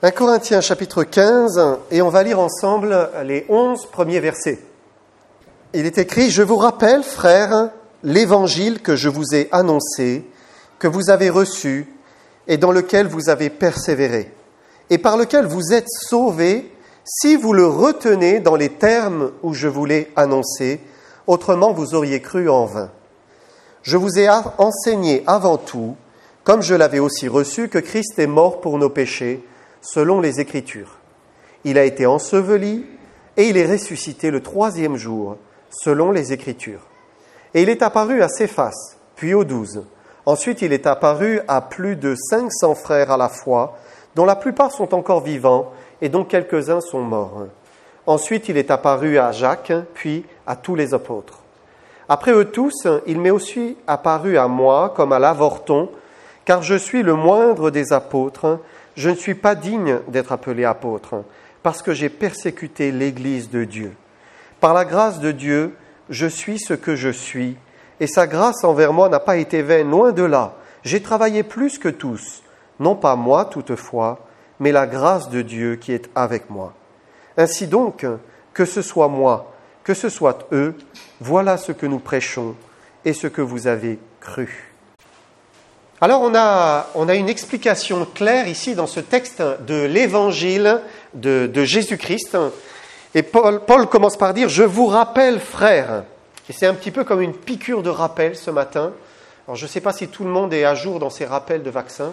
1 Corinthiens chapitre 15, et on va lire ensemble les 11 premiers versets. Il est écrit « Je vous rappelle, frères, l'évangile que je vous ai annoncé, que vous avez reçu, et dans lequel vous avez persévéré, et par lequel vous êtes sauvés, si vous le retenez dans les termes où je vous l'ai annoncé, autrement vous auriez cru en vain. Je vous ai enseigné avant tout, comme je l'avais aussi reçu, que Christ est mort pour nos péchés, selon les Écritures. Il a été enseveli et il est ressuscité le 3e jour, selon les Écritures. Et il est apparu à Céphas, puis aux 12. Ensuite, il est apparu à plus de 500 frères à la fois, dont la plupart sont encore vivants et dont quelques-uns sont morts. Ensuite, il est apparu à Jacques, puis à tous les apôtres. Après eux tous, il m'est aussi apparu à moi comme à l'avorton, car je suis le moindre des apôtres. Je ne suis pas digne d'être appelé apôtre, parce que j'ai persécuté l'Église de Dieu. Par la grâce de Dieu, je suis ce que je suis, et sa grâce envers moi n'a pas été vaine, loin de là. J'ai travaillé plus que tous, non pas moi toutefois, mais la grâce de Dieu qui est avec moi. Ainsi donc, que ce soit moi, que ce soit eux, voilà ce que nous prêchons et ce que vous avez cru. Alors on a une explication claire ici dans ce texte de l'évangile de Jésus-Christ. Et Paul commence par dire « Je vous rappelle, frères ». Et c'est un petit peu comme une piqûre de rappel ce matin. Alors je ne sais pas si tout le monde est à jour dans ces rappels de vaccins.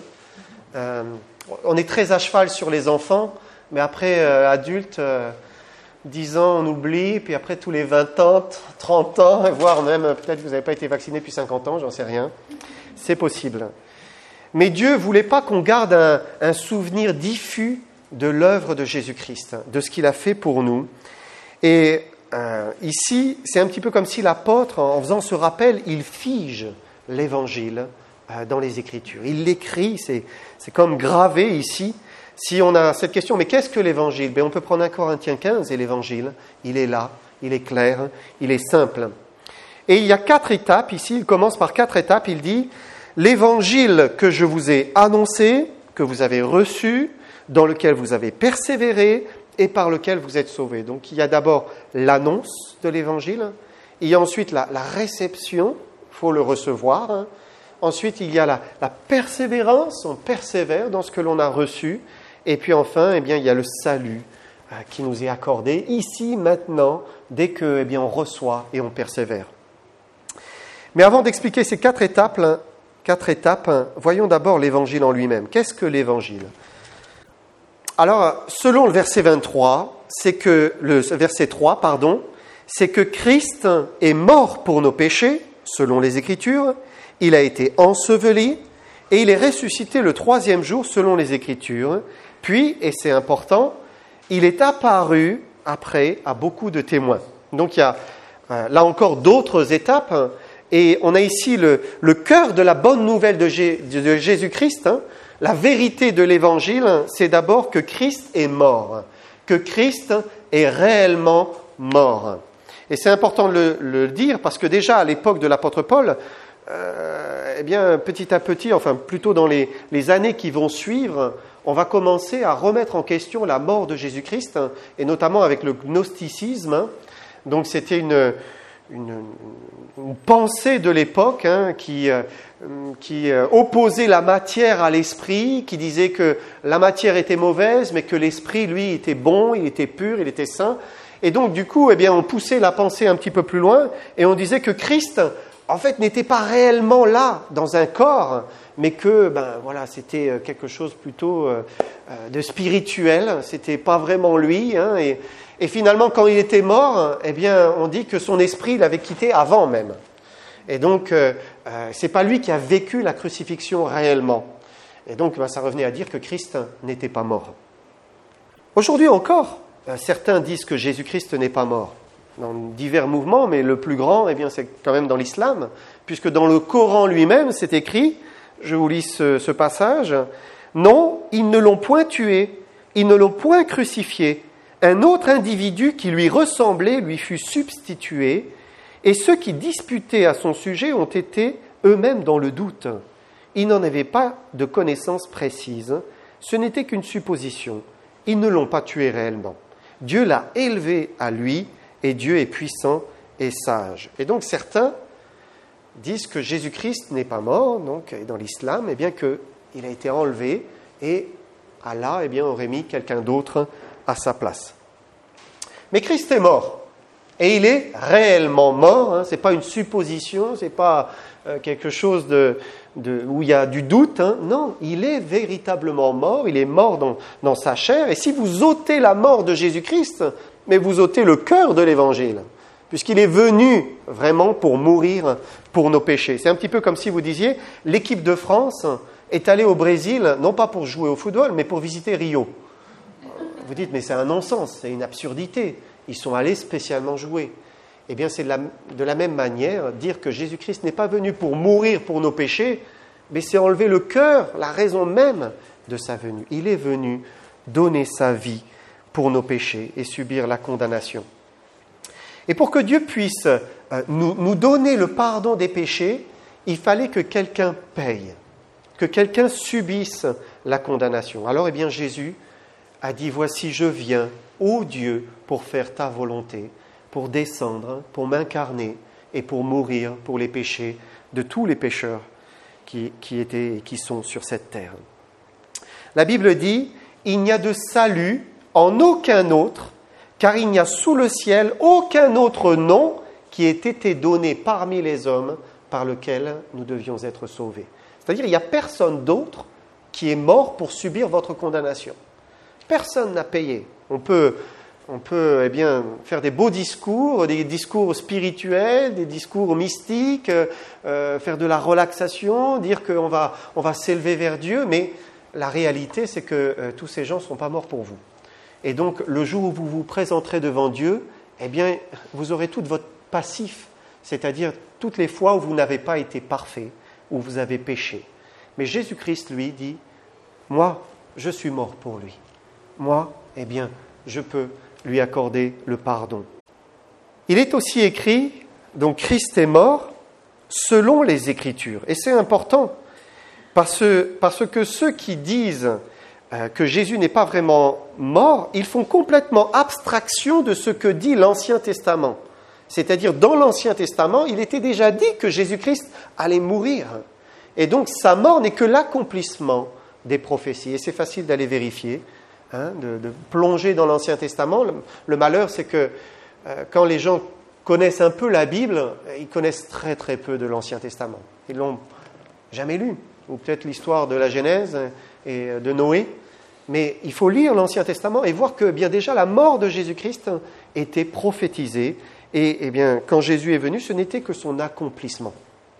On est très à cheval sur les enfants, mais après adultes, 10 ans on oublie, puis après tous les 20 ans, 30 ans, voire même peut-être que vous n'avez pas été vacciné depuis 50 ans, j'en sais rien. C'est possible. Mais Dieu ne voulait pas qu'on garde un souvenir diffus de l'œuvre de Jésus-Christ, de ce qu'il a fait pour nous. Et ici, c'est un petit peu comme si l'apôtre, en faisant ce rappel, il fige l'Évangile dans les Écritures. Il l'écrit, c'est comme gravé ici. Si on a cette question, mais qu'est-ce que l'Évangile ? On peut prendre 1 Corinthiens 15 et l'Évangile, il est là, il est clair, il est simple. Et il y a 4 étapes ici, il commence par 4 étapes, il dit « L'Évangile que je vous ai annoncé, que vous avez reçu, dans lequel vous avez persévéré et par lequel vous êtes sauvés. » Donc il y a d'abord l'annonce de l'Évangile, il y a ensuite la réception, il faut le recevoir. Ensuite il y a la persévérance, on persévère dans ce que l'on a reçu. Et puis enfin, il y a le salut qui nous est accordé ici, maintenant, dès que on reçoit et on persévère. Mais avant d'expliquer ces 4 étapes, voyons d'abord l'Évangile en lui-même. Qu'est-ce que l'Évangile ? Alors, selon le verset 23, c'est que Christ est mort pour nos péchés, selon les Écritures, il a été enseveli et il est ressuscité le 3e jour, selon les Écritures. Puis, et c'est important, il est apparu après à beaucoup de témoins. Donc, il y a là encore d'autres étapes. Et on a ici le cœur de la bonne nouvelle de Jésus-Christ. La vérité de l'Évangile, c'est d'abord que Christ est mort, que Christ est réellement mort. Et c'est important de le dire parce que déjà à l'époque de l'apôtre Paul, petit à petit, enfin plutôt dans les années qui vont suivre, on va commencer à remettre en question la mort de Jésus-Christ, et notamment avec le gnosticisme. Donc c'était une pensée de l'époque qui opposait la matière à l'esprit, qui disait que la matière était mauvaise, mais que l'esprit, lui, était bon, il était pur, il était saint. Et donc, du coup, on poussait la pensée un petit peu plus loin, et on disait que Christ, en fait, n'était pas réellement là, dans un corps, mais que, c'était quelque chose plutôt de spirituel, c'était pas vraiment lui, et finalement, quand il était mort, on dit que son esprit l'avait quitté avant même. Et donc, c'est pas lui qui a vécu la crucifixion réellement. Et donc, ça revenait à dire que Christ n'était pas mort. Aujourd'hui encore, certains disent que Jésus-Christ n'est pas mort. Dans divers mouvements, mais le plus grand, c'est quand même dans l'islam, puisque dans le Coran lui-même, c'est écrit, je vous lis ce passage, « Non, ils ne l'ont point tué, ils ne l'ont point crucifié. Un autre individu qui lui ressemblait lui fut substitué, et ceux qui disputaient à son sujet ont été eux-mêmes dans le doute. Ils n'en avaient pas de connaissance précise, ce n'était qu'une supposition. Ils ne l'ont pas tué réellement. Dieu l'a élevé à lui, et Dieu est puissant et sage. Et donc certains disent que Jésus-Christ n'est pas mort, donc dans l'islam, et bien qu'il a été enlevé, et Allah aurait mis quelqu'un d'autre à sa place. Mais Christ est mort. Et il est réellement mort, ce n'est pas une supposition, ce n'est pas quelque chose où il y a du doute. Non, il est véritablement mort, il est mort dans sa chair. Et si vous ôtez la mort de Jésus-Christ, mais vous ôtez le cœur de l'Évangile, puisqu'il est venu vraiment pour mourir pour nos péchés. C'est un petit peu comme si vous disiez, l'équipe de France est allée au Brésil, non pas pour jouer au football, mais pour visiter Rio. Vous dites, mais c'est un non-sens, c'est une absurdité. Ils sont allés spécialement jouer. Eh bien, c'est de la même manière, dire que Jésus-Christ n'est pas venu pour mourir pour nos péchés, mais c'est enlever le cœur, la raison même de sa venue. Il est venu donner sa vie pour nos péchés et subir la condamnation. Et pour que Dieu puisse nous donner le pardon des péchés, il fallait que quelqu'un paye, que quelqu'un subisse la condamnation. Alors, eh bien, Jésus a dit, voici, je viens, ô Dieu, pour faire ta volonté, pour descendre, pour m'incarner et pour mourir pour les péchés de tous les pécheurs qui étaient et qui sont sur cette terre. La Bible dit, il n'y a de salut en aucun autre, car il n'y a sous le ciel aucun autre nom qui ait été donné parmi les hommes par lequel nous devions être sauvés. C'est-à-dire, il n'y a personne d'autre qui est mort pour subir votre condamnation. Personne n'a payé. On peut faire des beaux discours, des discours spirituels, des discours mystiques, faire de la relaxation, dire qu'on va s'élever vers Dieu, mais la réalité, c'est que tous ces gens ne sont pas morts pour vous. Et donc, le jour où vous vous présenterez devant Dieu, eh bien, vous aurez tout votre passif, c'est-à-dire toutes les fois où vous n'avez pas été parfait, où vous avez péché. Mais Jésus-Christ, lui, dit, moi, je suis mort pour lui. Moi, eh bien, je peux lui accorder le pardon. Il est aussi écrit, donc Christ est mort selon les Écritures. Et c'est important, parce que ceux qui disent que Jésus n'est pas vraiment mort, ils font complètement abstraction de ce que dit l'Ancien Testament. C'est-à-dire, dans l'Ancien Testament, il était déjà dit que Jésus-Christ allait mourir. Et donc, sa mort n'est que l'accomplissement des prophéties. Et c'est facile d'aller vérifier, de plonger dans l'Ancien Testament. Le malheur, c'est que quand les gens connaissent un peu la Bible, ils connaissent très très peu de l'Ancien Testament. Ils ne l'ont jamais lu. Ou peut-être l'histoire de la Genèse et de Noé. Mais il faut lire l'Ancien Testament et voir que bien déjà la mort de Jésus-Christ était prophétisée. Et bien, quand Jésus est venu, ce n'était que son accomplissement.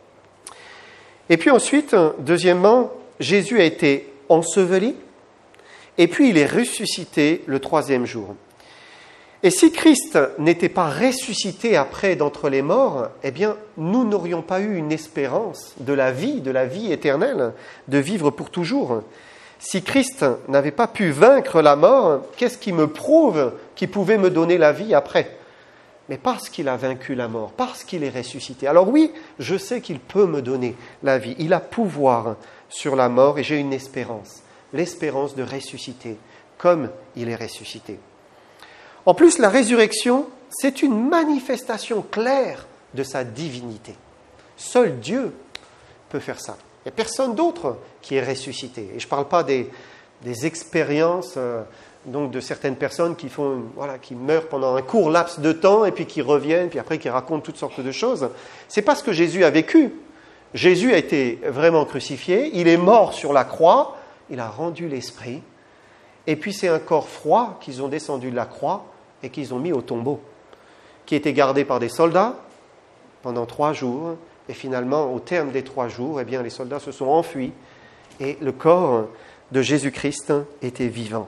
Et puis ensuite, deuxièmement, Jésus a été enseveli et puis il est ressuscité le 3e jour. Et si Christ n'était pas ressuscité après d'entre les morts, eh bien, nous n'aurions pas eu une espérance de la vie éternelle, de vivre pour toujours. Si Christ n'avait pas pu vaincre la mort, qu'est-ce qui me prouve qu'il pouvait me donner la vie après ? Mais parce qu'il a vaincu la mort, parce qu'il est ressuscité. Alors oui, je sais qu'il peut me donner la vie. Il a pouvoir sur la mort et j'ai une espérance. L'espérance de ressusciter comme il est ressuscité. En plus, la résurrection, c'est une manifestation claire de sa divinité. Seul Dieu peut faire ça. Il n'y a personne d'autre qui est ressuscité. Et je ne parle pas des expériences donc de certaines personnes qui meurent pendant un court laps de temps et puis qui reviennent, puis après qui racontent toutes sortes de choses. C'est pas ce que Jésus a vécu. Jésus a été vraiment crucifié, il est mort sur la croix, il a rendu l'esprit, et puis c'est un corps froid qu'ils ont descendu de la croix et qu'ils ont mis au tombeau, qui était gardé par des soldats pendant 3 jours, et finalement, au terme des 3 jours, eh bien, les soldats se sont enfuis, et le corps de Jésus-Christ était vivant.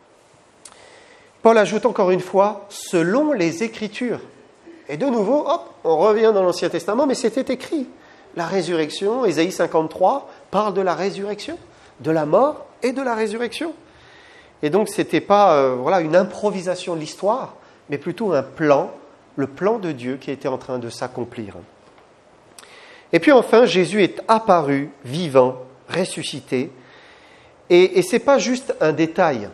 Paul ajoute encore une fois, selon les Écritures. Et de nouveau, on revient dans l'Ancien Testament, mais c'était écrit. La résurrection, Ésaïe 53, parle de la résurrection, de la mort et de la résurrection. Et donc, ce n'était pas une improvisation de l'histoire, mais plutôt un plan, le plan de Dieu qui était en train de s'accomplir. Et puis enfin, Jésus est apparu, vivant, ressuscité, Et ce n'est pas juste un détail.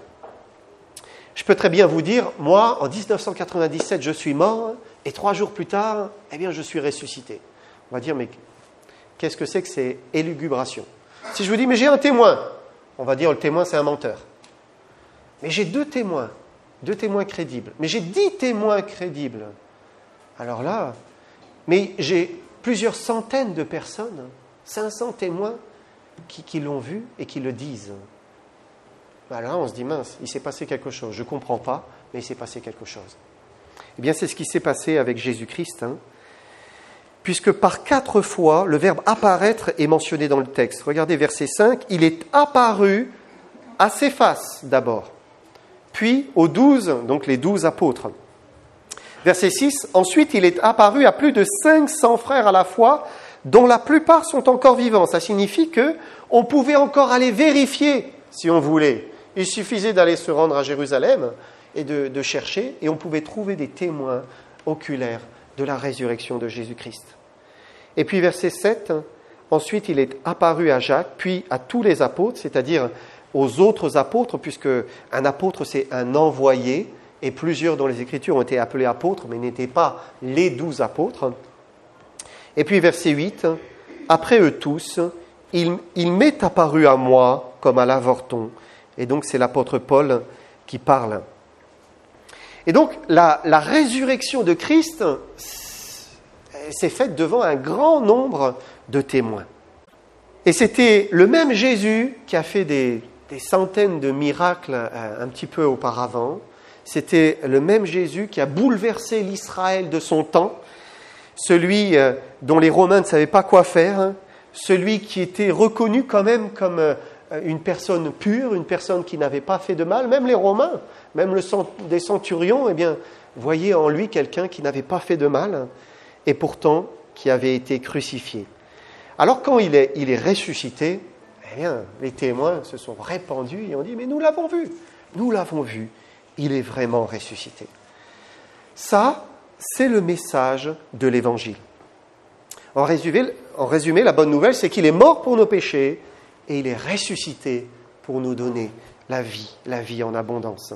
Je peux très bien vous dire, moi, en 1997, je suis mort, et 3 jours plus tard, eh bien, je suis ressuscité. On va dire, mais qu'est-ce que c'est élugubration? Si je vous dis, mais j'ai un témoin, on va dire, le témoin, c'est un menteur. Mais j'ai 2 témoins crédibles. Mais j'ai 10 témoins crédibles. Alors là, mais j'ai plusieurs centaines de personnes, 500 témoins, qui l'ont vu et qui le disent. Alors là, on se dit, mince, il s'est passé quelque chose. Je ne comprends pas, mais il s'est passé quelque chose. Eh bien, c'est ce qui s'est passé avec Jésus-Christ, puisque par 4 fois, le verbe « apparaître » est mentionné dans le texte. Regardez verset 5, « Il est apparu à Céphas d'abord, puis aux 12, donc les 12 apôtres. » Verset 6, « Ensuite, il est apparu à plus de 500 frères à la fois, dont la plupart sont encore vivants. » Ça signifie qu'on pouvait encore aller vérifier, si on voulait. Il suffisait d'aller se rendre à Jérusalem et de chercher, et on pouvait trouver des témoins oculaires de la résurrection de Jésus-Christ. Et puis verset 7, ensuite il est apparu à Jacques, puis à tous les apôtres, c'est-à-dire aux autres apôtres, puisque un apôtre c'est un envoyé, et plusieurs dans les Écritures ont été appelés apôtres, mais n'étaient pas les 12 apôtres. Et puis verset 8, après eux tous, il m'est apparu à moi comme à l'avorton. Et donc c'est l'apôtre Paul qui parle. Et donc la résurrection de Christ s'est faite devant un grand nombre de témoins. Et c'était le même Jésus qui a fait des centaines de miracles un petit peu auparavant. C'était le même Jésus qui a bouleversé l'Israël de son temps, celui dont les Romains ne savaient pas quoi faire, celui qui était reconnu quand même comme une personne pure, une personne qui n'avait pas fait de mal. Même les Romains, même des centurions, eh bien, voyaient en lui quelqu'un qui n'avait pas fait de mal et pourtant qui avait été crucifié. Alors quand il est ressuscité, eh bien, les témoins se sont répandus et ont dit « Mais nous l'avons vu, il est vraiment ressuscité. » Ça, c'est le message de l'Évangile. En résumé, la bonne nouvelle, c'est qu'il est mort pour nos péchés et il est ressuscité pour nous donner la vie en abondance.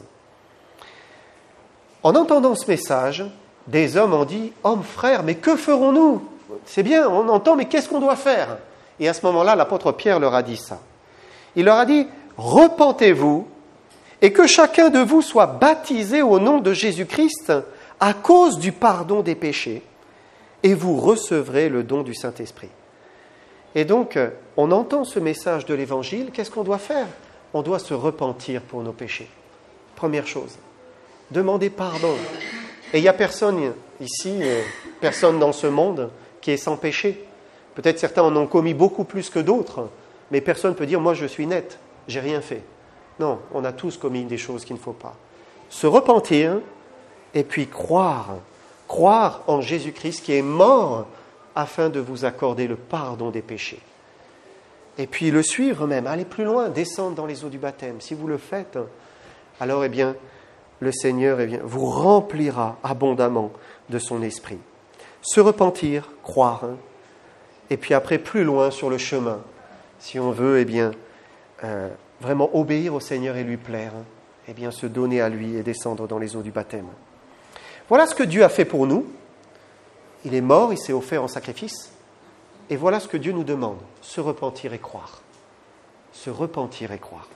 En entendant ce message, des hommes ont dit « Hommes, frères, mais que ferons-nous » C'est bien, on entend, mais qu'est-ce qu'on doit faire? Et à ce moment-là, l'apôtre Pierre leur a dit ça. Il leur a dit « Repentez-vous et que chacun de vous soit baptisé au nom de Jésus-Christ à cause du pardon des péchés, et vous recevrez le don du Saint-Esprit. » Et donc, on entend ce message de l'Évangile, qu'est-ce qu'on doit faire? On doit se repentir pour nos péchés. Première chose, demander pardon. Et il n'y a personne ici, personne dans ce monde qui est sans péché. Peut-être certains en ont commis beaucoup plus que d'autres, mais personne ne peut dire « moi je suis net, j'ai rien fait ». Non, on a tous commis des choses qu'il ne faut pas. Se repentir et puis croire en Jésus-Christ qui est mort afin de vous accorder le pardon des péchés. Et puis le suivre même, aller plus loin, descendre dans les eaux du baptême. Si vous le faites, alors eh bien, le Seigneur vous remplira abondamment de son esprit. Se repentir, croire, et puis après plus loin sur le chemin, si on veut vraiment obéir au Seigneur et lui plaire, eh bien se donner à lui et descendre dans les eaux du baptême. Voilà ce que Dieu a fait pour nous. Il est mort, il s'est offert en sacrifice. Et voilà ce que Dieu nous demande, se repentir et croire. Se repentir et croire.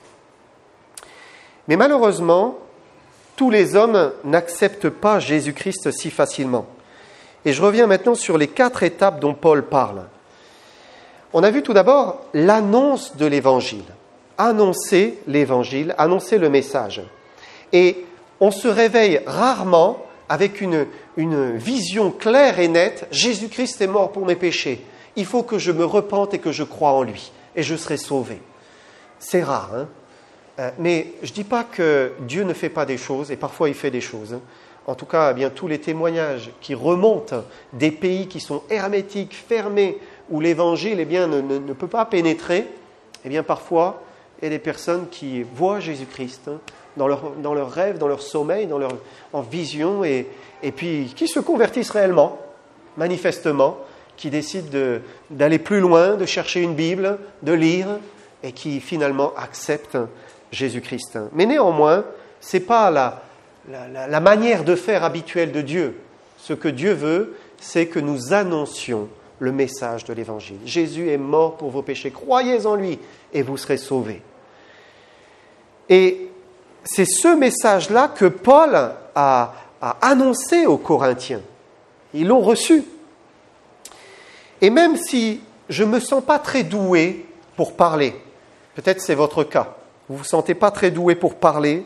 Mais malheureusement, tous les hommes n'acceptent pas Jésus-Christ si facilement. Et je reviens maintenant sur les 4 étapes dont Paul parle. On a vu tout d'abord l'annonce de l'Évangile. Annoncer l'Évangile, annoncer le message. Et on se réveille rarement avec une vision claire et nette. Jésus-Christ est mort pour mes péchés. Il faut que je me repente et que je croie en lui. Et je serai sauvé. C'est rare, mais je ne dis pas que Dieu ne fait pas des choses, et parfois il fait des choses. En tout cas, eh bien, tous les témoignages qui remontent des pays qui sont hermétiques, fermés, où l'Évangile ne peut pas pénétrer, eh bien, parfois, il y a des personnes qui voient Jésus-Christ dans leurs rêves, dans leur sommeil, en vision, et puis qui se convertissent réellement, manifestement, qui décident d'aller plus loin, de chercher une Bible, de lire, et qui finalement acceptent Jésus-Christ. Mais néanmoins, ce n'est pas la manière de faire habituelle de Dieu. Ce que Dieu veut, c'est que nous annoncions le message de l'Évangile. Jésus est mort pour vos péchés, croyez en lui et vous serez sauvés. Et c'est ce message-là que Paul a annoncé aux Corinthiens. Ils l'ont reçu. Et même si je ne me sens pas très doué pour parler, peut-être c'est votre cas, vous ne vous sentez pas très doué pour parler,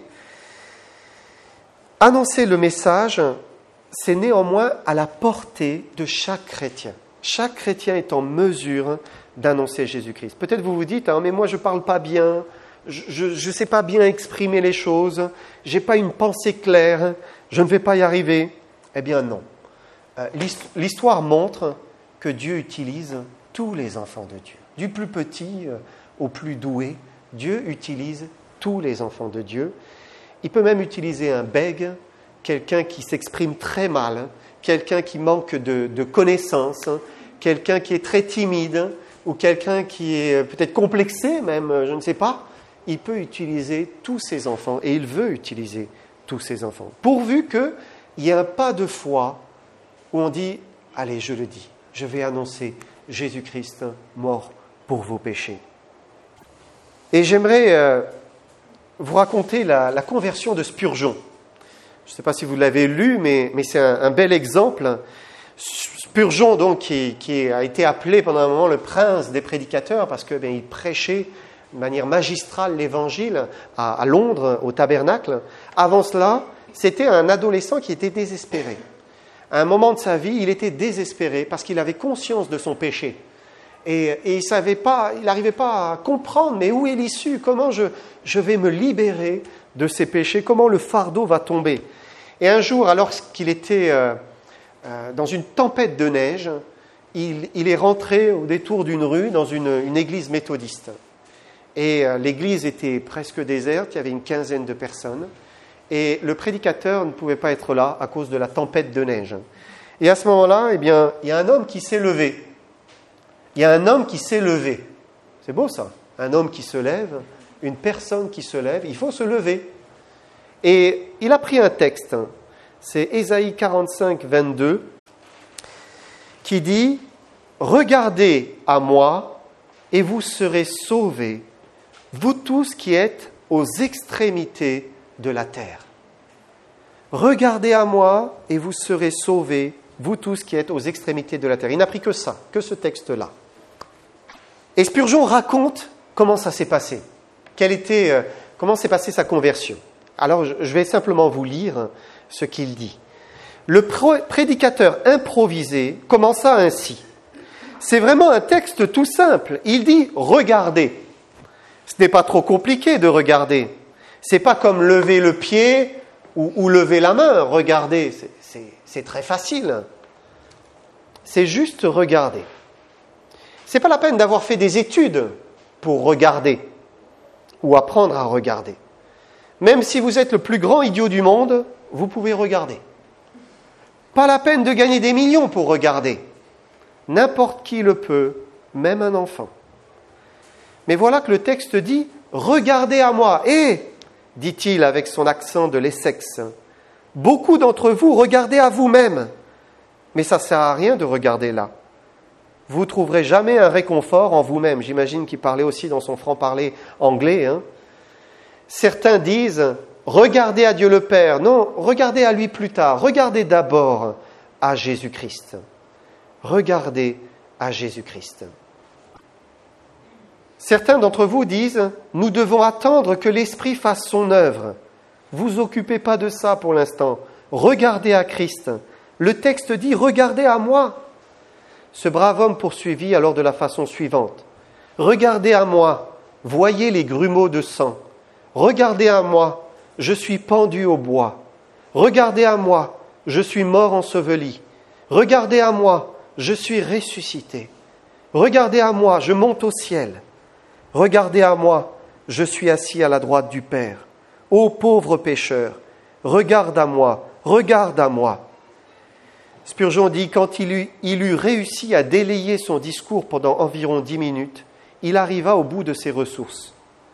annoncer le message, c'est néanmoins à la portée de chaque chrétien. Chaque chrétien est en mesure d'annoncer Jésus-Christ. Peut-être vous vous dites, mais moi je ne parle pas bien, je ne sais pas bien exprimer les choses, je n'ai pas une pensée claire, je ne vais pas y arriver. Eh bien non. L'histoire montre que Dieu utilise tous les enfants de Dieu. Du plus petit au plus doué, Dieu utilise tous les enfants de Dieu. Il peut même utiliser un bègue, quelqu'un qui s'exprime très mal, quelqu'un qui manque de connaissances, quelqu'un qui est très timide, ou quelqu'un qui est peut-être complexé même, je ne sais pas. Il peut utiliser tous ses enfants, et il veut utiliser tous ses enfants. Pourvu qu'il y ait un pas de foi où on dit, allez, je le dis, je vais annoncer Jésus-Christ mort pour vos péchés. Et j'aimerais vous raconter la conversion de Spurgeon. Je ne sais pas si vous l'avez lu, mais c'est un bel exemple. Spurgeon, donc, qui a été appelé pendant un moment le prince des prédicateurs, parce qu'il prêchait de manière magistrale l'Évangile à Londres, au Tabernacle. Avant cela, c'était un adolescent qui était désespéré. À un moment de sa vie, il était désespéré parce qu'il avait conscience de son péché. Et il n'arrivait pas à comprendre, mais où est l'issue? Comment je vais me libérer de ces péchés? Comment le fardeau va tomber? Et un jour, alors qu'il était dans une tempête de neige, il est rentré au détour d'une rue dans une église méthodiste. Et l'église était presque déserte, il y avait une quinzaine de personnes. Et le prédicateur ne pouvait pas être là à cause de la tempête de neige. Et à ce moment-là, il y a un homme qui s'est levé. Il y a un homme qui s'est levé. C'est beau ça, un homme qui se lève, une personne qui se lève, il faut se lever. Et il a pris un texte, c'est Ésaïe 45, 22, qui dit « Regardez à moi et vous serez sauvés, vous tous qui êtes aux extrémités de la terre. Regardez à moi et vous serez sauvés, vous tous qui êtes aux extrémités de la terre. » Il n'a pris que ça, que ce texte-là. Et Spurgeon raconte comment ça s'est passé, comment s'est passée sa conversion. Alors, je vais simplement vous lire ce qu'il dit. Le prédicateur improvisé commença ainsi. C'est vraiment un texte tout simple. Il dit « Regardez ». Ce n'est pas trop compliqué de regarder. C'est pas comme lever le pied ou lever la main. Regarder, c'est très facile. C'est juste regarder. C'est pas la peine d'avoir fait des études pour regarder ou apprendre à regarder. Même si vous êtes le plus grand idiot du monde, vous pouvez regarder. Pas la peine de gagner des millions pour regarder. N'importe qui le peut, même un enfant. Mais voilà que le texte dit « Regardez à moi ». Et, dit-il avec son accent de l'Essex, beaucoup d'entre vous, regardez à vous-même. Mais ça ne sert à rien de regarder là. Vous ne trouverez jamais un réconfort en vous-même. J'imagine qu'il parlait aussi dans son franc-parler anglais. Certains disent « Regardez à Dieu le Père ». Non, regardez à lui plus tard. Regardez d'abord à Jésus-Christ. Regardez à Jésus-Christ. Certains d'entre vous disent « Nous devons attendre que l'Esprit fasse son œuvre ». Vous occupez pas de ça pour l'instant. Regardez à Christ. Le texte dit « Regardez à moi ». Ce brave homme poursuivit alors de la façon suivante. « Regardez à moi, voyez les grumeaux de sang. Regardez à moi, je suis pendu au bois. Regardez à moi, je suis mort enseveli. Regardez à moi, je suis ressuscité. Regardez à moi, je monte au ciel. Regardez à moi, je suis assis à la droite du Père. Ô pauvre pécheur, regarde à moi, regarde à moi. » Spurgeon dit, quand il eut réussi à délayer son discours pendant environ 10 minutes, il arriva au bout de ses ressources.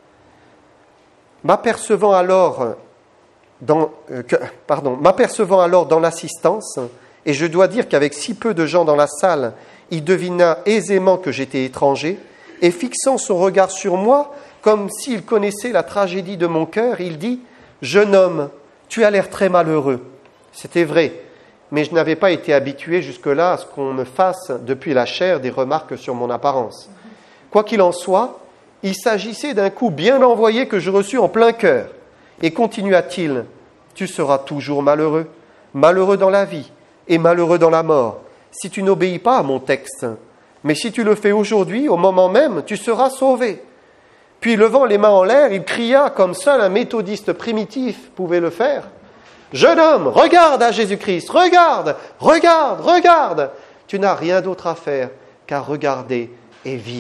M'apercevant alors dans l'assistance, et je dois dire qu'avec si peu de gens dans la salle, il devina aisément que j'étais étranger, et fixant son regard sur moi, comme s'il connaissait la tragédie de mon cœur, il dit « Jeune homme, tu as l'air très malheureux. » C'était vrai, mais je n'avais pas été habitué jusque-là à ce qu'on me fasse, depuis la chair, des remarques sur mon apparence. Quoi qu'il en soit, il s'agissait d'un coup bien envoyé que je reçus en plein cœur. Et continua-t-il, « Tu seras toujours malheureux, malheureux dans la vie et malheureux dans la mort, si tu n'obéis pas à mon texte. Mais si tu le fais aujourd'hui, au moment même, tu seras sauvé. » Puis, levant les mains en l'air, il cria, comme seul un méthodiste primitif pouvait le faire, « Jeune homme, regarde à Jésus-Christ, regarde, regarde, regarde. Tu n'as rien d'autre à faire qu'à regarder et vivre. »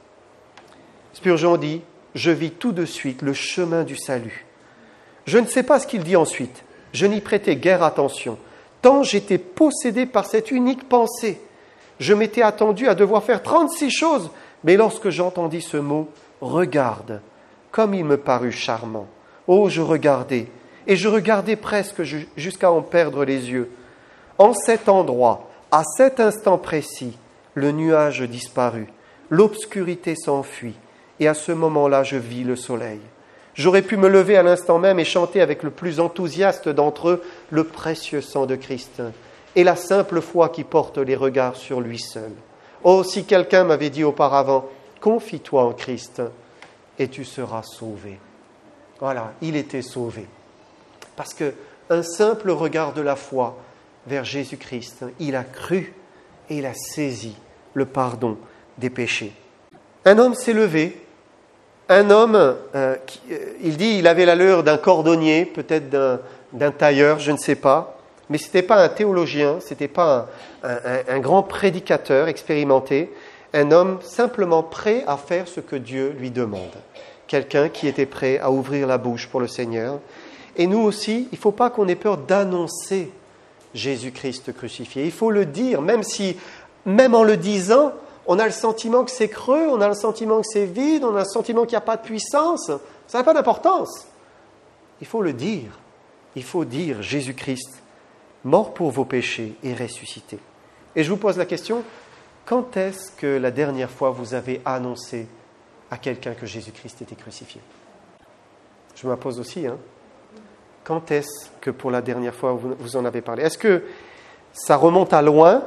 Spurgeon dit, « Je vis tout de suite le chemin du salut. » Je ne sais pas ce qu'il dit ensuite. Je n'y prêtais guère attention, tant j'étais possédé par cette unique pensée. Je m'étais attendu à devoir faire 36 choses, mais lorsque j'entendis ce mot, « Regarde », comme il me parut charmant. Oh, je regardais, et je regardais presque jusqu'à en perdre les yeux. En cet endroit, à cet instant précis, le nuage disparut, l'obscurité s'enfuit, et à ce moment-là, je vis le soleil. J'aurais pu me lever à l'instant même et chanter avec le plus enthousiaste d'entre eux le précieux sang de Christ et la simple foi qui porte les regards sur lui seul. Oh, si quelqu'un m'avait dit auparavant, « Confie-toi en Christ et tu seras sauvé. » Voilà, il était sauvé. Parce qu'un simple regard de la foi vers Jésus-Christ, il a cru et il a saisi le pardon des péchés. Un homme s'est levé. Un homme, il dit, il avait l'allure d'un cordonnier, peut-être d'un tailleur, je ne sais pas, mais ce n'était pas un théologien, ce n'était pas un grand prédicateur expérimenté, un homme simplement prêt à faire ce que Dieu lui demande. Quelqu'un qui était prêt à ouvrir la bouche pour le Seigneur. Et nous aussi, il ne faut pas qu'on ait peur d'annoncer Jésus-Christ crucifié. Il faut le dire, même en le disant, on a le sentiment que c'est creux, on a le sentiment que c'est vide, on a le sentiment qu'il n'y a pas de puissance. Ça n'a pas d'importance. Il faut le dire. Il faut dire Jésus-Christ, mort pour vos péchés et ressuscité. Et je vous pose la question, quand est-ce que la dernière fois vous avez annoncé à quelqu'un que Jésus-Christ était crucifié? Je me la pose aussi. Quand est-ce que pour la dernière fois vous en avez parlé? Est-ce que ça remonte à loin?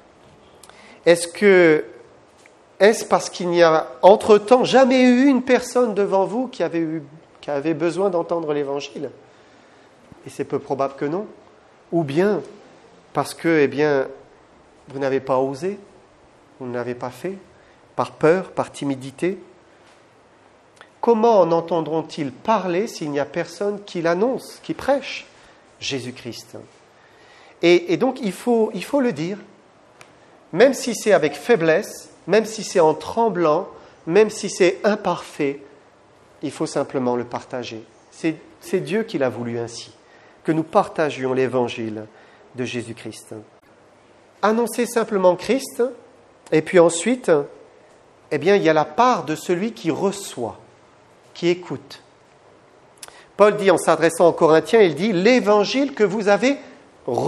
Est-ce parce qu'il n'y a entre-temps jamais eu une personne devant vous qui avait besoin d'entendre l'Évangile? Et c'est peu probable que non. Ou bien parce que, vous n'avez pas osé, vous ne l'avez pas fait, par peur, par timidité. Comment en entendront-ils parler s'il n'y a personne qui l'annonce, qui prêche Jésus-Christ? Et donc, il faut le dire, même si c'est avec faiblesse, même si c'est en tremblant, même si c'est imparfait, il faut simplement le partager. C'est Dieu qui l'a voulu ainsi, que nous partagions l'évangile de Jésus-Christ. Annoncer simplement Christ, et puis ensuite, il y a la part de celui qui reçoit, qui écoute. Paul dit, en s'adressant aux Corinthiens, il dit « l'évangile que vous avez reçu ».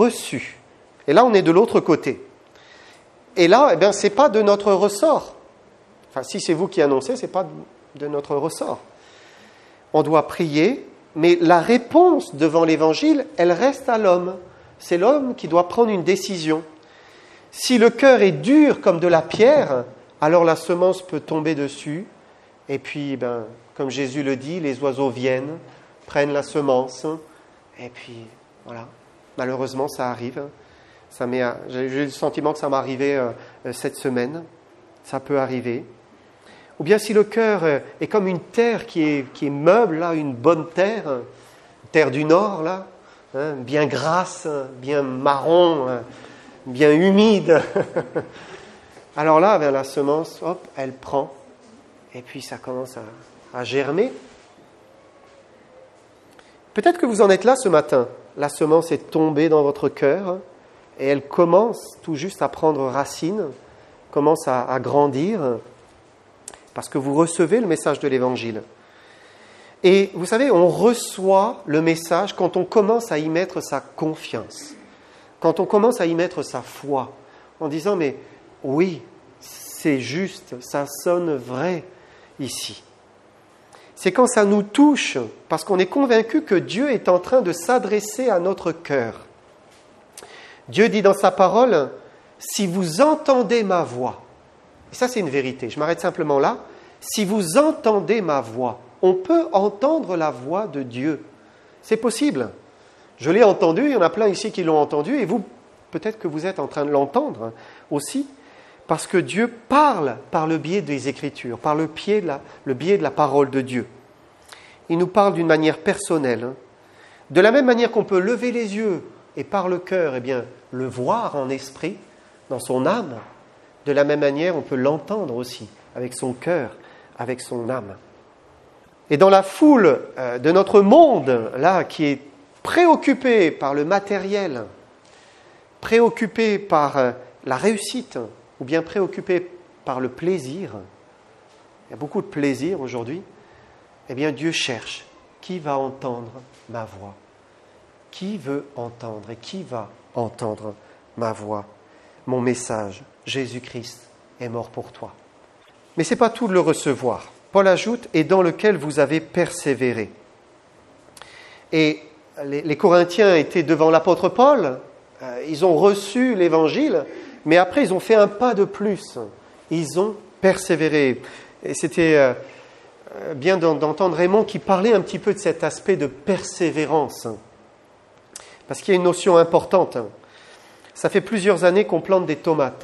Et là, on est de l'autre côté. Et là, ce n'est pas de notre ressort. Enfin, si c'est vous qui annoncez, ce n'est pas de notre ressort. On doit prier, mais la réponse devant l'Évangile, elle reste à l'homme. C'est l'homme qui doit prendre une décision. Si le cœur est dur comme de la pierre, alors la semence peut tomber dessus. Et puis, comme Jésus le dit, les oiseaux viennent, prennent la semence. Et puis, voilà, malheureusement, ça arrive. J'ai eu le sentiment que ça m'est arrivé cette semaine. Ça peut arriver. Ou bien si le cœur est comme une terre qui est meuble, là, une bonne terre du Nord, là, bien grasse, bien marron, bien humide. Alors là, la semence, hop, elle prend, et puis ça commence à germer. Peut-être que vous en êtes là ce matin. La semence est tombée dans votre cœur, et elle commence tout juste à prendre racine, commence à grandir. parce que vous recevez le message de l'Évangile. Et vous savez, on reçoit le message quand on commence à y mettre sa confiance, quand on commence à y mettre sa foi, en disant « mais oui, c'est juste, ça sonne vrai ici ». C'est quand ça nous touche, parce qu'on est convaincu que Dieu est en train de s'adresser à notre cœur. Dieu dit dans sa parole, « si vous entendez ma voix », et ça c'est une vérité, je m'arrête simplement là, « si vous entendez ma voix », on peut entendre la voix de Dieu. C'est possible. Je l'ai entendu, il y en a plein ici qui l'ont entendu, et vous, peut-être que vous êtes en train de l'entendre aussi, parce que Dieu parle par le biais des Écritures, par le biais de la parole de Dieu. Il nous parle d'une manière personnelle. De la même manière qu'on peut lever les yeux et par le cœur, eh bien, le voir en esprit, dans son âme, de la même manière, on peut l'entendre aussi, avec son cœur, avec son âme. Et dans la foule de notre monde, là, qui est préoccupé par le matériel, préoccupé par la réussite, ou bien préoccupé par le plaisir, il y a beaucoup de plaisir aujourd'hui, eh bien Dieu cherche qui va entendre ma voix. Qui veut entendre et qui va entendre ma voix, mon message, Jésus-Christ est mort pour toi. Mais ce n'est pas tout de le recevoir. Paul ajoute « et dans lequel vous avez persévéré ». Et les Corinthiens étaient devant l'apôtre Paul, ils ont reçu l'Évangile, mais après ils ont fait un pas de plus, ils ont persévéré. Et c'était bien d'entendre Raymond qui parlait un petit peu de cet aspect de persévérance, parce qu'il y a une notion importante. Ça fait plusieurs années qu'on plante des tomates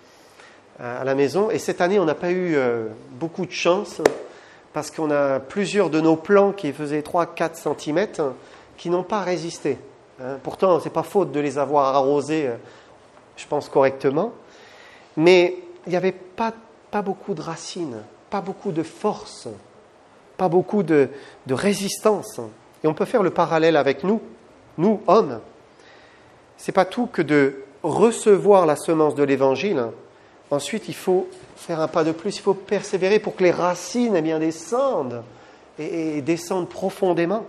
à la maison, et cette année on n'a pas eu beaucoup de chance, parce qu'on a plusieurs de nos plants qui faisaient 3-4 cm qui n'ont pas résisté. Pourtant, ce n'est pas faute de les avoir arrosés, je pense, correctement, mais il n'y avait pas beaucoup de racines, pas beaucoup de force, pas beaucoup de résistance. Et on peut faire le parallèle avec nous, hommes. Ce n'est pas tout que de recevoir la semence de l'Évangile. Ensuite, il faut faire un pas de plus, il faut persévérer pour que les racines eh bien, descendent et descendent profondément.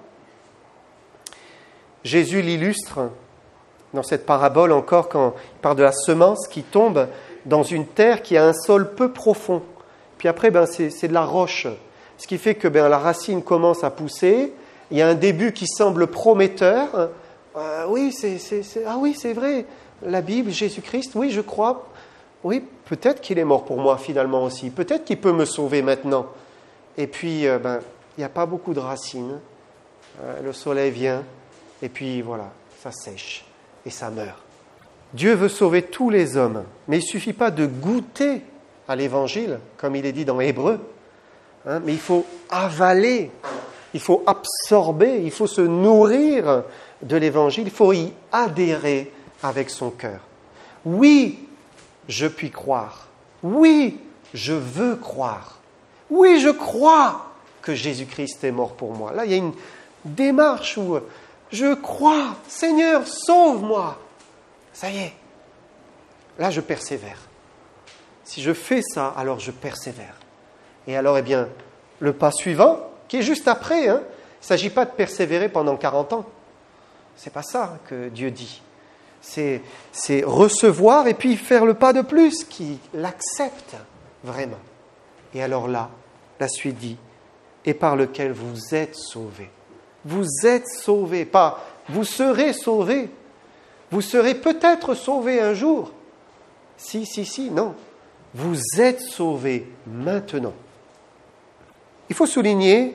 Jésus l'illustre dans cette parabole encore quand il parle de la semence qui tombe dans une terre qui a un sol peu profond. Puis après, c'est de la roche, ce qui fait que la racine commence à pousser, il y a un début qui semble prometteur. Oui, c'est vrai, la Bible, Jésus-Christ, oui, je crois. Oui, peut-être qu'il est mort pour moi finalement aussi. Peut-être qu'il peut me sauver maintenant. Et puis, il n'y a pas beaucoup de racines. Le soleil vient et puis voilà, ça sèche et ça meurt. Dieu veut sauver tous les hommes, mais il ne suffit pas de goûter à l'Évangile, comme il est dit dans Hébreux, mais il faut avaler, il faut absorber, il faut se nourrir de l'Évangile, il faut y adhérer avec son cœur. Oui, je puis croire. Oui, je veux croire. Oui, je crois que Jésus-Christ est mort pour moi. Là, il y a une démarche où je crois, Seigneur, sauve-moi. Ça y est. Là, je persévère. Si je fais ça, alors je persévère. Et alors, eh bien, le pas suivant, qui est juste après, il ne s'agit pas de persévérer pendant 40 ans. Ce n'est pas ça que Dieu dit. C'est recevoir et puis faire le pas de plus, qui l'accepte vraiment. Et alors là, la suite dit, et par lequel vous êtes sauvés. Vous êtes sauvés, pas vous serez sauvés. Vous serez peut-être sauvés un jour. Si, non. Vous êtes sauvés maintenant. Il faut souligner,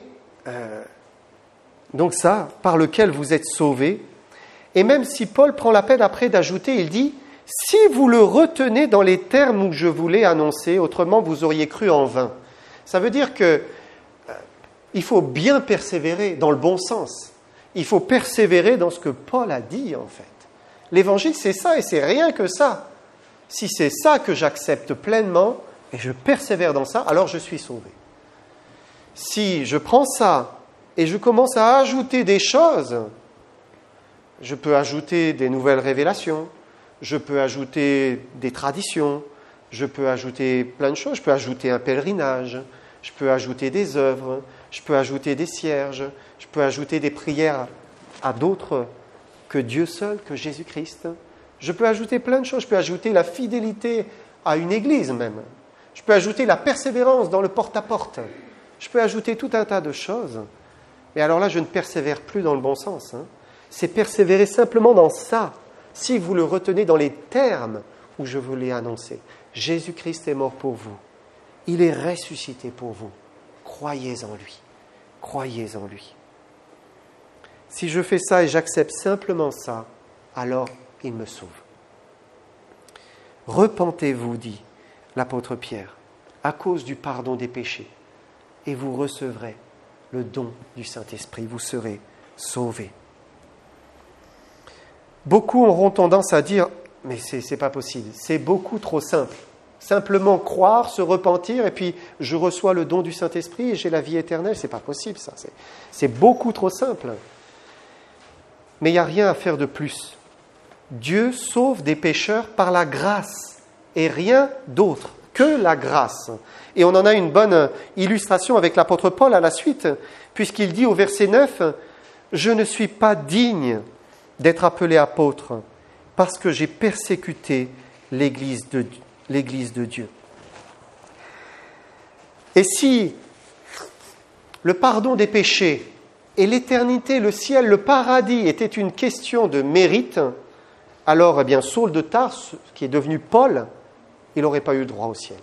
donc ça, par lequel vous êtes sauvés. Et même si Paul prend la peine après d'ajouter, il dit « Si vous le retenez dans les termes où je vous l'ai annoncé, autrement vous auriez cru en vain. » Ça veut dire que il faut bien persévérer dans le bon sens. Il faut persévérer dans ce que Paul a dit en fait. L'Évangile c'est ça et c'est rien que ça. Si c'est ça que j'accepte pleinement et je persévère dans ça, alors je suis sauvé. Si je prends ça et je commence à ajouter des choses, je peux ajouter des nouvelles révélations, je peux ajouter des traditions, je peux ajouter plein de choses, je peux ajouter un pèlerinage, je peux ajouter des œuvres, je peux ajouter des cierges, je peux ajouter des prières à d'autres que Dieu seul, que Jésus-Christ. Je peux ajouter plein de choses, je peux ajouter la fidélité à une église même. Je peux ajouter la persévérance dans le porte-à-porte. Je peux ajouter tout un tas de choses. Mais alors là, je ne persévère plus dans le bon sens. C'est persévérer simplement dans ça, si vous le retenez dans les termes où je vous l'ai annoncé. Jésus-Christ est mort pour vous. Il est ressuscité pour vous. Croyez en lui. Croyez en lui. Si je fais ça et j'accepte simplement ça, alors il me sauve. Repentez-vous, dit l'apôtre Pierre, à cause du pardon des péchés, et vous recevrez le don du Saint-Esprit. Vous serez sauvés. Beaucoup auront tendance à dire « mais c'est pas possible, c'est beaucoup trop simple. Simplement croire, se repentir, et puis je reçois le don du Saint-Esprit et j'ai la vie éternelle. C'est pas possible, ça. C'est beaucoup trop simple. » Mais il n'y a rien à faire de plus. Dieu sauve des pécheurs par la grâce et rien d'autre que la grâce. Et on en a une bonne illustration avec l'apôtre Paul à la suite, puisqu'il dit au verset 9 « Je ne suis pas digne d'être appelé apôtre parce que j'ai persécuté l'Église de Dieu. » Et si le pardon des péchés et l'éternité, le ciel, le paradis était une question de mérite, alors Saul de Tarse, qui est devenu Paul, il n'aurait pas eu le droit au ciel.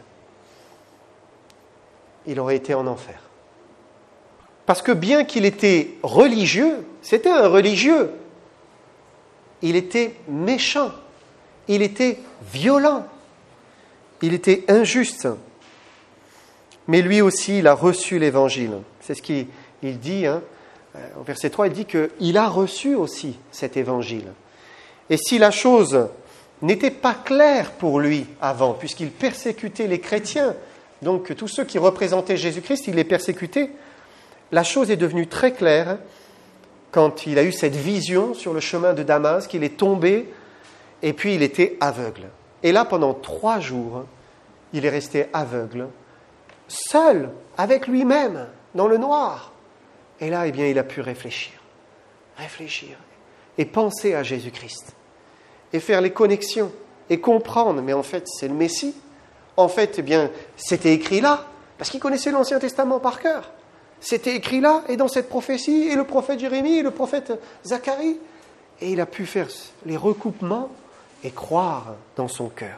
Il aurait été en enfer. Parce que bien qu'il était religieux, c'était un religieux, il était méchant, il était violent, il était injuste. Mais lui aussi, il a reçu l'Évangile. C'est ce qu'il dit, au verset 3, il dit qu'il a reçu aussi cet Évangile. Et si la chose n'était pas claire pour lui avant, puisqu'il persécutait les chrétiens, donc tous ceux qui représentaient Jésus-Christ, il les persécutait, la chose est devenue très claire quand il a eu cette vision sur le chemin de Damas, qu'il est tombé et puis il était aveugle. Et là, pendant 3 jours, il est resté aveugle, seul, avec lui-même, dans le noir. Et là, il a pu réfléchir et penser à Jésus-Christ et faire les connexions et comprendre, mais en fait, c'est le Messie. En fait, c'était écrit là, parce qu'il connaissait l'Ancien Testament par cœur. C'était écrit là, et dans cette prophétie, et le prophète Jérémie, et le prophète Zacharie. Et il a pu faire les recoupements et croire dans son cœur.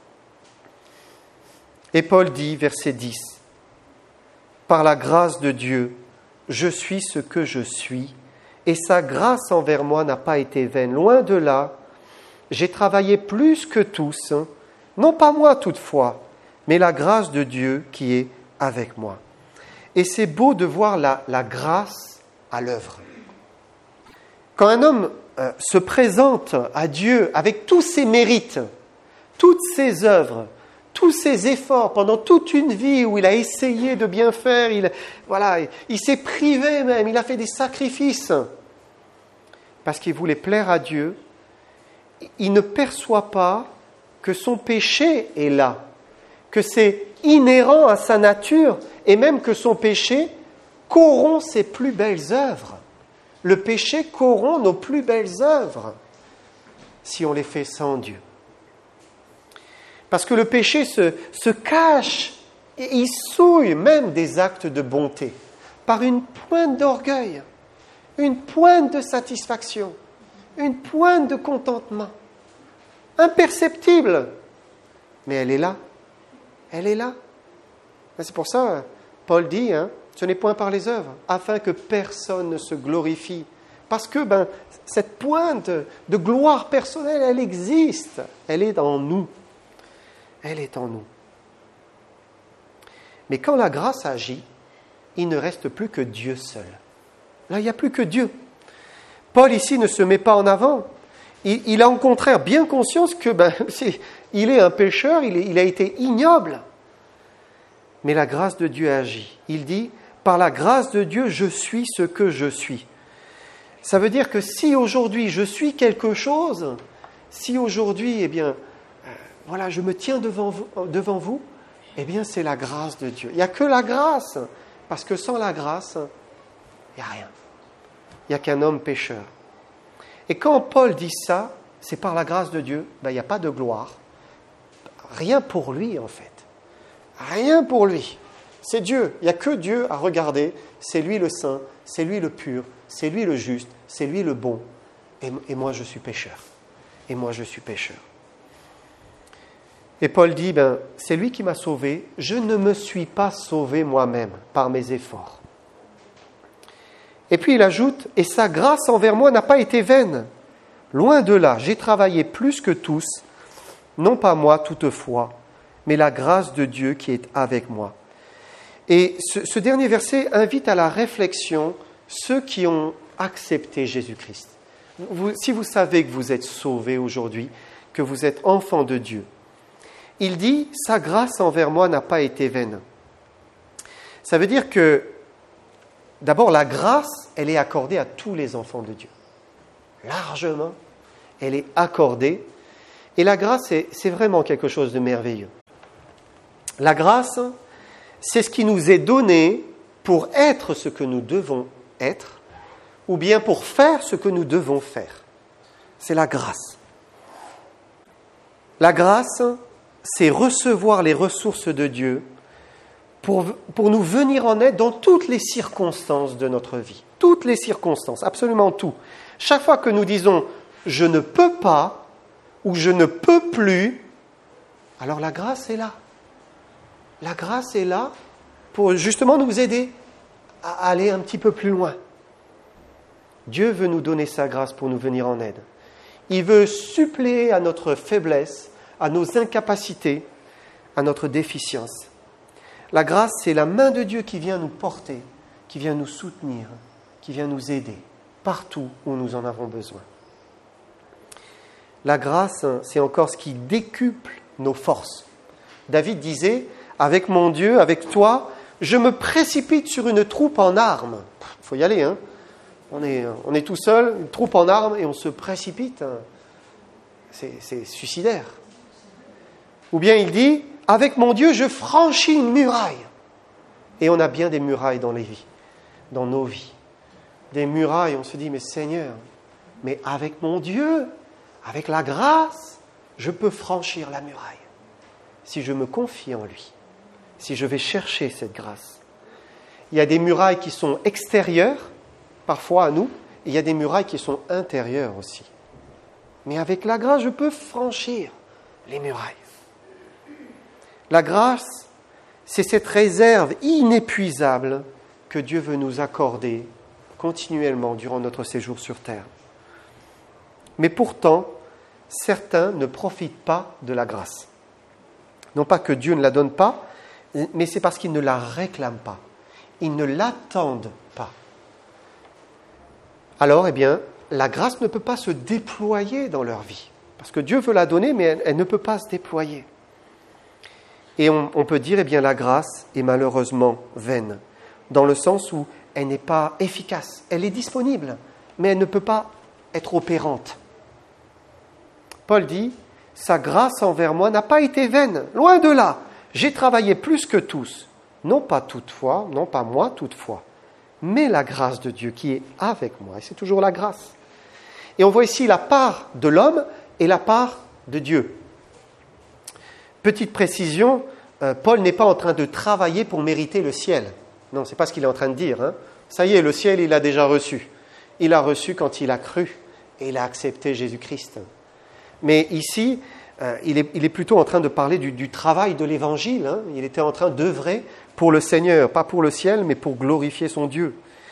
Et Paul dit, verset 10, « Par la grâce de Dieu, je suis ce que je suis, et sa grâce envers moi n'a pas été vaine. Loin de là, j'ai travaillé plus que tous, non pas moi toutefois, mais la grâce de Dieu qui est avec moi. » Et c'est beau de voir la grâce à l'œuvre. Quand un homme se présente à Dieu avec tous ses mérites, toutes ses œuvres, tous ses efforts pendant toute une vie où il a essayé de bien faire, il s'est privé même, il a fait des sacrifices parce qu'il voulait plaire à Dieu, il ne perçoit pas que son péché est là, que c'est inhérent à sa nature et même que son péché corrompt ses plus belles œuvres. Le péché corrompt nos plus belles œuvres si on les fait sans Dieu. Parce que le péché se cache et il souille même des actes de bonté par une pointe d'orgueil, une pointe de satisfaction, une pointe de contentement, imperceptible, mais elle est là. Elle est là. C'est pour ça, Paul dit, ce n'est point par les œuvres, afin que personne ne se glorifie. Parce que cette pointe de gloire personnelle, elle existe. Elle est en nous. Elle est en nous. Mais quand la grâce agit, il ne reste plus que Dieu seul. Là, il n'y a plus que Dieu. Paul, ici, ne se met pas en avant. Il a au contraire bien conscience que il est un pécheur, il a été ignoble. Mais la grâce de Dieu agit. Il dit, par la grâce de Dieu, je suis ce que je suis. Ça veut dire que si aujourd'hui je suis quelque chose, si aujourd'hui, je me tiens devant vous, Eh bien, c'est la grâce de Dieu. Il n'y a que la grâce, parce que sans la grâce, il n'y a rien. Il n'y a qu'un homme pécheur. Et quand Paul dit ça, c'est par la grâce de Dieu, il n'y a pas de gloire. Rien pour lui, en fait. Rien pour lui. C'est Dieu. Il n'y a que Dieu à regarder. C'est lui le saint, c'est lui le pur, c'est lui le juste, c'est lui le bon. Et moi, je suis pécheur. Et moi, je suis pécheur. Et Paul dit, c'est lui qui m'a sauvé. Je ne me suis pas sauvé moi-même par mes efforts. Et puis il ajoute, et sa grâce envers moi n'a pas été vaine. Loin de là, j'ai travaillé plus que tous, non pas moi toutefois, mais la grâce de Dieu qui est avec moi. Et ce dernier verset invite à la réflexion ceux qui ont accepté Jésus-Christ. Si vous savez que vous êtes sauvés aujourd'hui, que vous êtes enfants de Dieu, il dit « Sa grâce envers moi n'a pas été vaine ». Ça veut dire que, d'abord, la grâce, elle est accordée à tous les enfants de Dieu. Largement, elle est accordée. Et la grâce, c'est vraiment quelque chose de merveilleux. La grâce, c'est ce qui nous est donné pour être ce que nous devons être, ou bien pour faire ce que nous devons faire. C'est la grâce. La grâce, c'est recevoir les ressources de Dieu pour nous venir en aide dans toutes les circonstances de notre vie. Toutes les circonstances, absolument tout. Chaque fois que nous disons « je ne peux pas » ou « je ne peux plus », alors la grâce est là. La grâce est là pour justement nous aider à aller un petit peu plus loin. Dieu veut nous donner sa grâce pour nous venir en aide. Il veut suppléer à notre faiblesse, à nos incapacités, à notre déficience. La grâce, c'est la main de Dieu qui vient nous porter, qui vient nous soutenir, qui vient nous aider partout où nous en avons besoin. La grâce, c'est encore ce qui décuple nos forces. David disait, avec mon Dieu, avec toi, je me précipite sur une troupe en armes. Il faut y aller, hein. On est tout seul, une troupe en armes, et on se précipite. C'est suicidaire. Ou bien il dit, avec mon Dieu, je franchis une muraille. Et on a bien des murailles dans les vies, dans nos vies. Des murailles, on se dit, mais Seigneur, mais avec mon Dieu, avec la grâce, je peux franchir la muraille. Si je me confie en lui, si je vais chercher cette grâce. Il y a des murailles qui sont extérieures, parfois à nous, et il y a des murailles qui sont intérieures aussi. Mais avec la grâce, je peux franchir les murailles. La grâce, c'est cette réserve inépuisable que Dieu veut nous accorder continuellement durant notre séjour sur terre. Mais pourtant, certains ne profitent pas de la grâce. Non pas que Dieu ne la donne pas, mais c'est parce qu'ils ne la réclament pas. Ils ne l'attendent pas. Alors, la grâce ne peut pas se déployer dans leur vie. Parce que Dieu veut la donner, mais elle ne peut pas se déployer. Et on peut dire, la grâce est malheureusement vaine, dans le sens où elle n'est pas efficace. Elle est disponible, mais elle ne peut pas être opérante. Paul dit, « Sa grâce envers moi n'a pas été vaine, loin de là. J'ai travaillé plus que tous, non pas toutefois, non pas moi toutefois, mais la grâce de Dieu qui est avec moi. » Et c'est toujours la grâce. Et on voit ici la part de l'homme et la part de Dieu. Petite précision, Paul n'est pas en train de travailler pour mériter le ciel. Non, ce n'est pas ce qu'il est en train de dire. Hein. Ça y est, le ciel, il l'a déjà reçu. Il l'a reçu quand il a cru et il a accepté Jésus-Christ. Mais ici, il est plutôt en train de parler du travail de l'Évangile. Hein. Il était en train d'œuvrer pour le Seigneur, pas pour le ciel, mais pour glorifier son Dieu.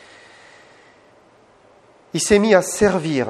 Il s'est mis à servir.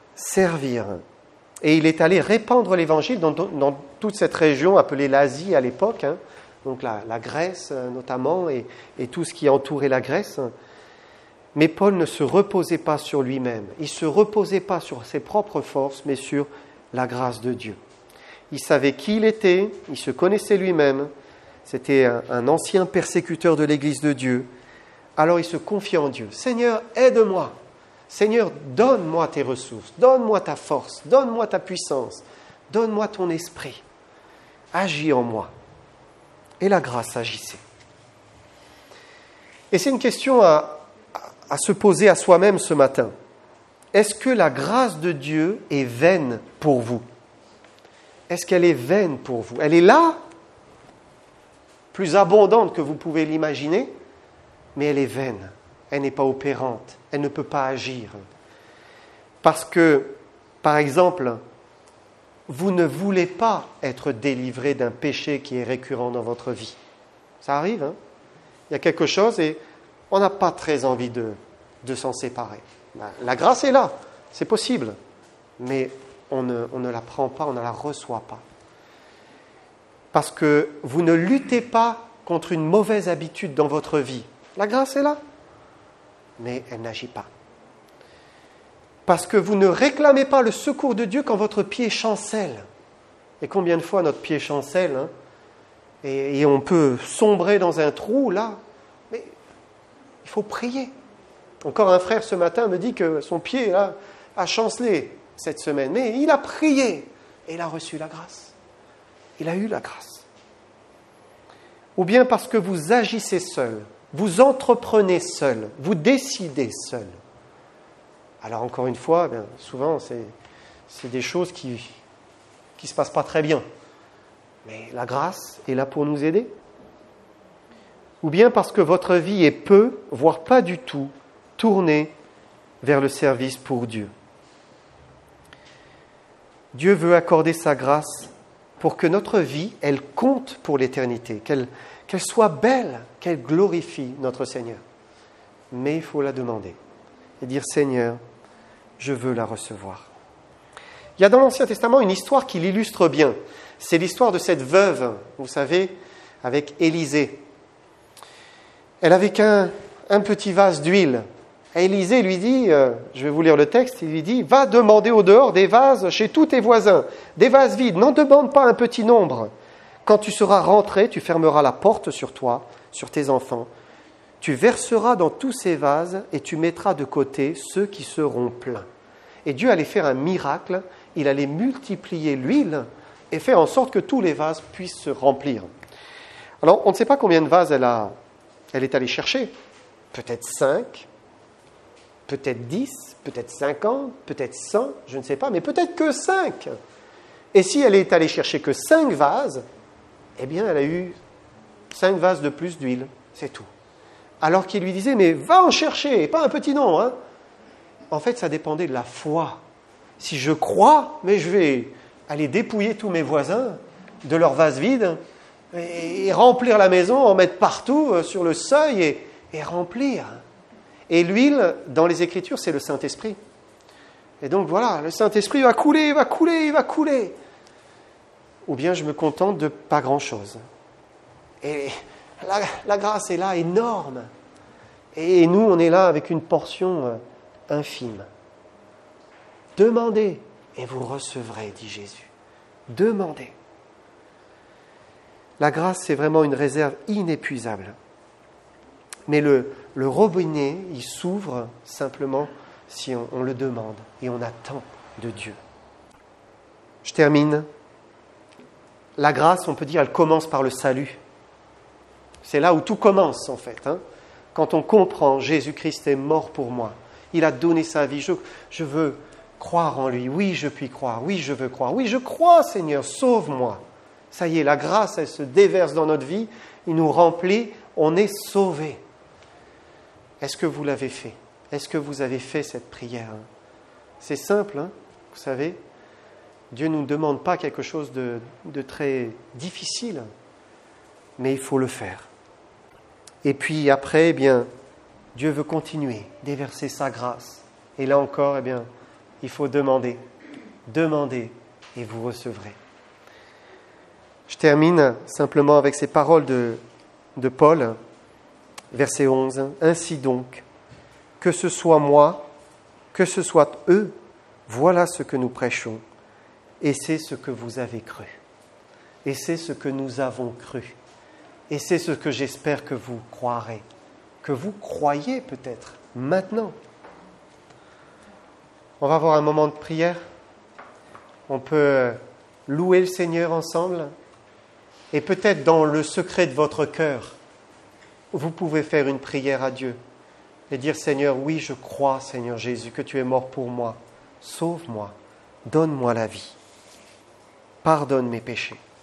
Et il est allé répandre l'Évangile dans toute cette région appelée l'Asie à l'époque, hein, donc la Grèce notamment, et tout ce qui entourait la Grèce. Mais Paul ne se reposait pas sur lui-même, il ne se reposait pas sur ses propres forces, mais sur la grâce de Dieu. Il savait qui il était, il se connaissait lui-même, c'était un ancien persécuteur de l'Église de Dieu. Alors il se confiait en Dieu. « Seigneur, aide-moi. Seigneur, donne-moi tes ressources, donne-moi ta force, donne-moi ta puissance, donne-moi ton esprit. Agis en moi. » et la grâce agissait. Et c'est une question à se poser à soi-même ce matin. Est-ce que la grâce de Dieu est vaine pour vous? Est-ce qu'elle est vaine pour vous? Elle est là, plus abondante que vous pouvez l'imaginer, mais elle est vaine. Elle n'est pas opérante. Elle ne peut pas agir. Parce que, par exemple, vous ne voulez pas être délivré d'un péché qui est récurrent dans votre vie. Ça arrive, hein? Il y a quelque chose et on n'a pas très envie de s'en séparer. La grâce est là, c'est possible, mais on ne la prend pas, on ne la reçoit pas. Parce que vous ne luttez pas contre une mauvaise habitude dans votre vie. La grâce est là, mais elle n'agit pas. Parce que vous ne réclamez pas le secours de Dieu quand votre pied chancelle. Et combien de fois notre pied chancelle, hein, et on peut sombrer dans un trou, là. Mais il faut prier. Encore un frère ce matin me dit que son pied là, a chancelé cette semaine. Mais il a prié et il a reçu la grâce. Il a eu la grâce. Ou bien parce que vous agissez seul, vous entreprenez seul, vous décidez seul. Alors encore une fois, bien, souvent c'est des choses qui ne se passent pas très bien. Mais la grâce est là pour nous aider. Ou bien parce que votre vie est peu, voire pas du tout, tournée vers le service pour Dieu. Dieu veut accorder sa grâce pour que notre vie, elle compte pour l'éternité, qu'elle soit belle, qu'elle glorifie notre Seigneur. Mais il faut la demander et dire « Seigneur, je veux la recevoir ». Il y a dans l'Ancien Testament une histoire qui l'illustre bien. C'est l'histoire de cette veuve, vous savez, avec Élisée. Elle avait qu'un petit vase d'huile. Et Élisée lui dit, je vais vous lire le texte, il lui dit « Va demander au dehors des vases chez tous tes voisins, des vases vides, n'en demande pas un petit nombre. Quand tu seras rentré, tu fermeras la porte sur toi, sur tes enfants. Tu verseras dans tous ces vases et tu mettras de côté ceux qui seront pleins. » Et Dieu allait faire un miracle, il allait multiplier l'huile et faire en sorte que tous les vases puissent se remplir. Alors, on ne sait pas combien de vases elle est allée chercher. Peut-être 5, peut-être 10, peut-être 50, peut-être 100, je ne sais pas, mais peut-être que 5. Et si elle est allée chercher que 5 vases, eh bien, elle a eu 5 vases de plus d'huile, c'est tout. Alors qu'il lui disait, mais va en chercher, pas un petit nombre. Hein. En fait, ça dépendait de la foi. Si je crois, mais je vais aller dépouiller tous mes voisins de leurs vases vides et remplir la maison, en mettre partout sur le seuil et remplir. Et l'huile, dans les Écritures, c'est le Saint-Esprit. Et donc voilà, le Saint-Esprit va couler, va couler, va couler. Ou bien je me contente de pas grand-chose. Et la grâce est là, énorme. Et nous, on est là avec une portion infime. Demandez et vous recevrez, dit Jésus. Demandez. La grâce, c'est vraiment une réserve inépuisable. Mais le robinet, il s'ouvre simplement si on le demande et on attend de Dieu. Je termine. La grâce, on peut dire, elle commence par le salut. C'est là où tout commence, en fait. Hein. Quand on comprend Jésus-Christ est mort pour moi, il a donné sa vie, je veux croire en lui. Oui, je puis croire. Oui, je veux croire. Oui, je crois, Seigneur, sauve-moi. Ça y est, la grâce, elle se déverse dans notre vie, il nous remplit, on est sauvé. Est-ce que vous l'avez fait? Est-ce que vous avez fait cette prière? C'est simple, hein, vous savez. Dieu ne nous demande pas quelque chose de très difficile, mais il faut le faire. Et puis après, eh bien, Dieu veut continuer, déverser sa grâce. Et là encore, eh bien, il faut demander. Demandez et vous recevrez. Je termine simplement avec ces paroles de Paul, verset 11. « Ainsi donc, que ce soit moi, que ce soit eux, voilà ce que nous prêchons. Et c'est ce que vous avez cru. Et c'est ce que nous avons cru. Et c'est ce que j'espère que vous croirez. Que vous croyez peut-être maintenant. » On va avoir un moment de prière. On peut louer le Seigneur ensemble Et peut-être dans le secret de votre cœur, vous pouvez faire une prière à Dieu et dire, Seigneur, oui, je crois, Seigneur Jésus, que tu es mort pour moi. Sauve-moi, donne-moi la vie. Pardonne mes péchés.